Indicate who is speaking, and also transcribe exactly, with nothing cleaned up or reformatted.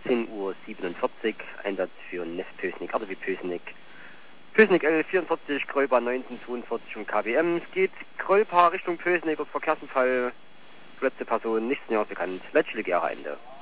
Speaker 1: achtzehn Uhr siebenundvierzig, Einsatz für Nest-Pößnig, also wie Pößnig. Pößnig L vierundvierzig, Krollpaar neunzehnhundertzweiundvierzig und K B M. Es geht Krollpaar Richtung Pößnig, aus Verkehrsunfall, letzte Person, nichts näher bekannt. Letztliche Ende.